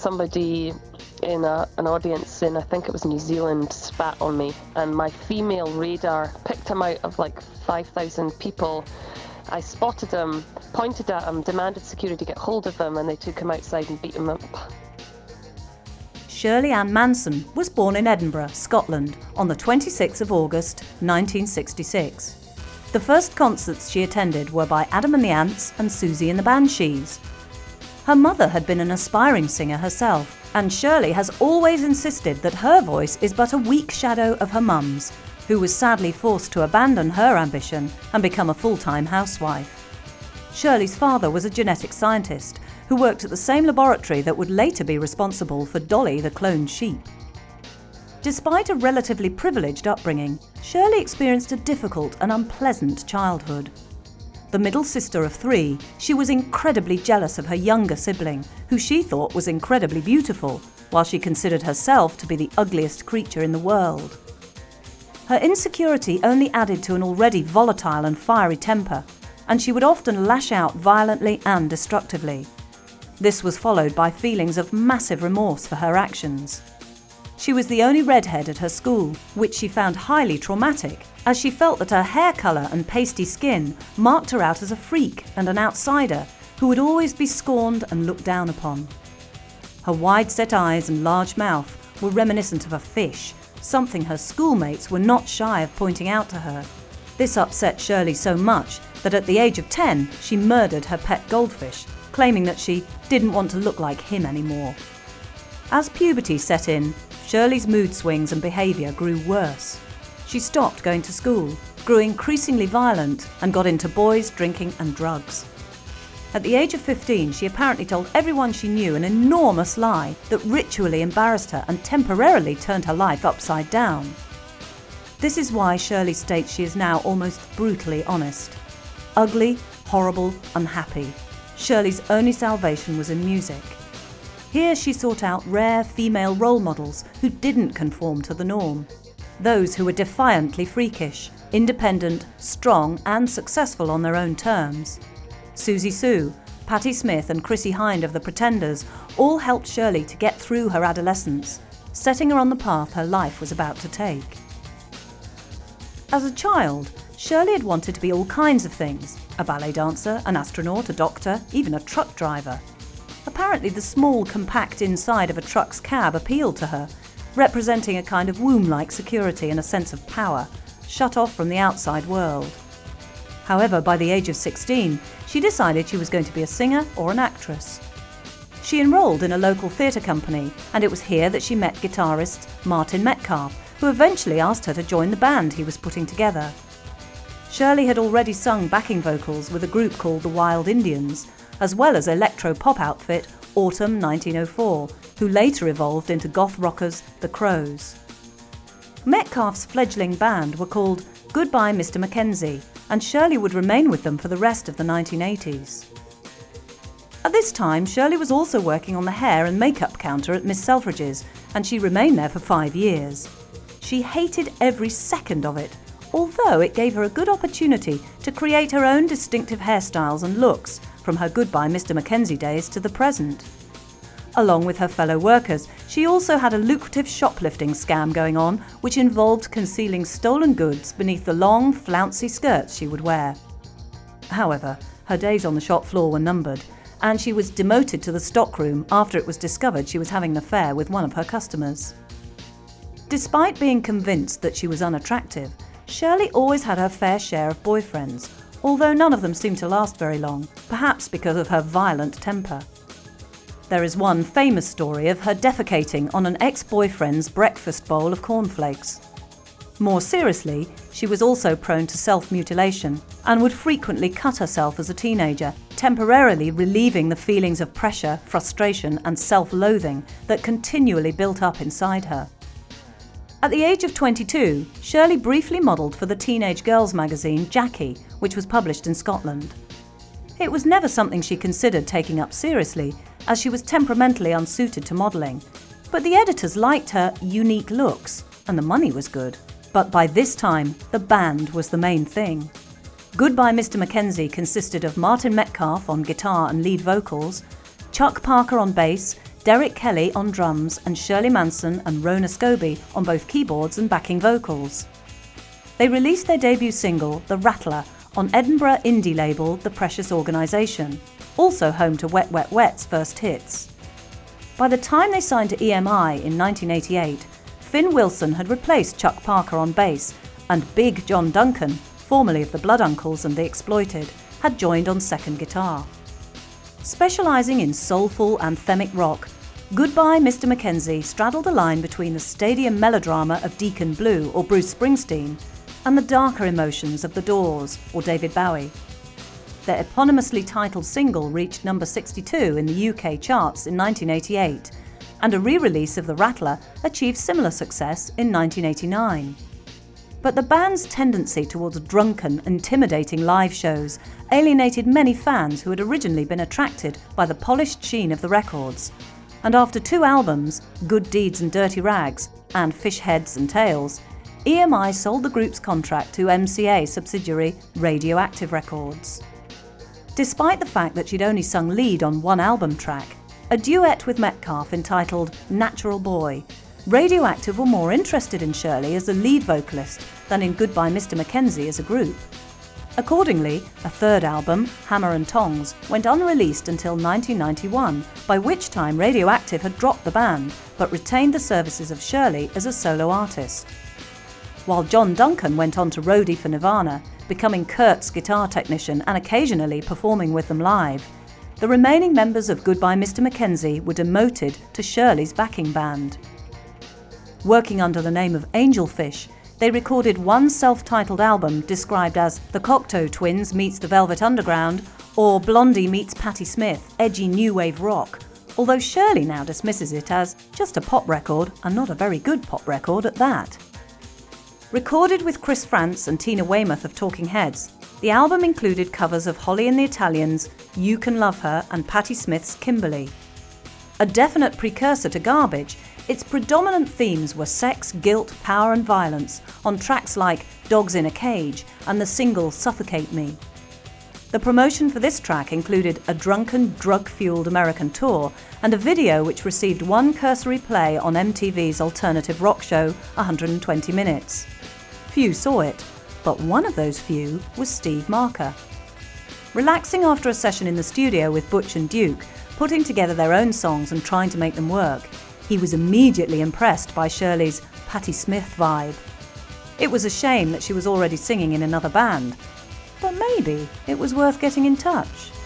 somebody in an audience in, I think it was New Zealand, spat on me, and my female radar picked him out of like 5,000 people. I spotted him, pointed at him, demanded security get hold of him, and they took him outside and beat him up. Shirley Ann Manson was born in Edinburgh, Scotland, on the 26th of August 1966. The first concerts she attended were by Adam and the Ants and Susie and the Banshees. Her mother had been an aspiring singer herself, and Shirley has always insisted that her voice is but a weak shadow of her mum's, who was sadly forced to abandon her ambition and become a full-time housewife. Shirley's father was a genetic scientist who worked at the same laboratory that would later be responsible for Dolly the cloned sheep. Despite a relatively privileged upbringing, Shirley experienced a difficult and unpleasant childhood. The middle sister of 3, she was incredibly jealous of her younger sibling, who she thought was incredibly beautiful, while she considered herself to be the ugliest creature in the world. Her insecurity only added to an already volatile and fiery temper, and she would often lash out violently and destructively. This was followed by feelings of massive remorse for her actions. She was the only redhead at her school, which she found highly traumatic, as she felt that her hair colour and pasty skin marked her out as a freak and an outsider who would always be scorned and looked down upon. Her wide-set eyes and large mouth were reminiscent of a fish, something her schoolmates were not shy of pointing out to her. This upset Shirley so much that at the age of 10 she murdered her pet goldfish, claiming that she didn't want to look like him anymore. As puberty set in, Shirley's mood swings and behaviour grew worse. She stopped going to school, grew increasingly violent, and got into boys, drinking and drugs. At the age of 15, she apparently told everyone she knew an enormous lie that ritually embarrassed her and temporarily turned her life upside down. This is why Shirley states she is now almost brutally honest. Ugly, horrible, unhappy. Shirley's only salvation was in music. Here she sought out rare female role models who didn't conform to the norm. Those who were defiantly freakish, independent, strong and successful on their own terms. Susie Sue, Patti Smith and Chrissie Hynde of The Pretenders all helped Shirley to get through her adolescence, setting her on the path her life was about to take. As a child, Shirley had wanted to be all kinds of things: a ballet dancer, an astronaut, a doctor, even a truck driver. Apparently the small, compact inside of a truck's cab appealed to her, representing a kind of womb-like security and a sense of power, shut off from the outside world. However, by the age of 16, she decided she was going to be a singer or an actress. She enrolled in a local theatre company, and it was here that she met guitarist Martin Metcalfe, who eventually asked her to join the band he was putting together. Shirley had already sung backing vocals with a group called the Wild Indians, as well as electro-pop outfit Autumn 1904, who later evolved into goth rockers The Crows. Metcalfe's fledgling band were called Goodbye Mr. Mackenzie, and Shirley would remain with them for the rest of the 1980s. At this time, Shirley was also working on the hair and makeup counter at Miss Selfridge's, and she remained there for 5 years. She hated every second of it, although it gave her a good opportunity to create her own distinctive hairstyles and looks from her Goodbye Mr. Mackenzie days to the present. Along with her fellow workers, she also had a lucrative shoplifting scam going on, which involved concealing stolen goods beneath the long, flouncy skirts she would wear. However, her days on the shop floor were numbered, and she was demoted to the stockroom after it was discovered she was having an affair with one of her customers. Despite being convinced that she was unattractive, Shirley always had her fair share of boyfriends, although none of them seemed to last very long, perhaps because of her violent temper. There is one famous story of her defecating on an ex-boyfriend's breakfast bowl of cornflakes. More seriously, she was also prone to self-mutilation and would frequently cut herself as a teenager, temporarily relieving the feelings of pressure, frustration and self-loathing that continually built up inside her. At the age of 22, Shirley briefly modelled for the teenage girls magazine Jackie, which was published in Scotland. It was never something she considered taking up seriously, as she was temperamentally unsuited to modelling, but the editors liked her unique looks, and the money was good. But by this time, the band was the main thing. Goodbye Mr. Mackenzie consisted of Martin Metcalfe on guitar and lead vocals, Chuck Parker on bass, Derek Kelly on drums and Shirley Manson and Rona Scobie on both keyboards and backing vocals. They released their debut single, The Rattler, on Edinburgh indie label The Precious Organisation, also home to Wet Wet Wet's first hits. By the time they signed to EMI in 1988, Finn Wilson had replaced Chuck Parker on bass, and Big John Duncan, formerly of the Blood Uncles and The Exploited, had joined on second guitar. Specialising in soulful anthemic rock, Goodbye Mr Mackenzie straddled the line between the stadium melodrama of Deacon Blue or Bruce Springsteen and the darker emotions of The Doors or David Bowie. Their eponymously titled single reached number 62 in the UK charts in 1988, and a re-release of The Rattler achieved similar success in 1989. But the band's tendency towards drunken, intimidating live shows alienated many fans who had originally been attracted by the polished sheen of the records. And after 2 albums, Good Deeds and Dirty Rags and Fish Heads and Tails, EMI sold the group's contract to MCA subsidiary Radioactive Records. Despite the fact that she'd only sung lead on 1 album track, a duet with Metcalfe entitled Natural Boy, Radioactive were more interested in Shirley as a lead vocalist than in Goodbye Mr Mackenzie as a group. Accordingly, a 3rd album, Hammer and Tongs, went unreleased until 1991, by which time Radioactive had dropped the band but retained the services of Shirley as a solo artist. While John Duncan went on to roadie for Nirvana, becoming Kurt's guitar technician and occasionally performing with them live, the remaining members of Goodbye Mr Mackenzie were demoted to Shirley's backing band. Working under the name of Angelfish, they recorded 1 self-titled album described as The Cocteau Twins meets the Velvet Underground or Blondie meets Patti Smith, edgy new wave rock, although Shirley now dismisses it as just a pop record and not a very good pop record at that. Recorded with Chris Frantz and Tina Weymouth of Talking Heads, the album included covers of Holly and the Italians, You Can Love Her and Patti Smith's Kimberly. A definite precursor to Garbage, its predominant themes were sex, guilt, power and violence on tracks like Dogs in a Cage and the single Suffocate Me. The promotion for this track included a drunken, drug-fueled American tour and a video which received 1 cursory play on MTV's alternative rock show 120 Minutes. Few saw it, but one of those few was Steve Marker. Relaxing after a session in the studio with Butch and Duke, putting together their own songs and trying to make them work, he was immediately impressed by Shirley's Patti Smith vibe. It was a shame that she was already singing in another band, but maybe it was worth getting in touch.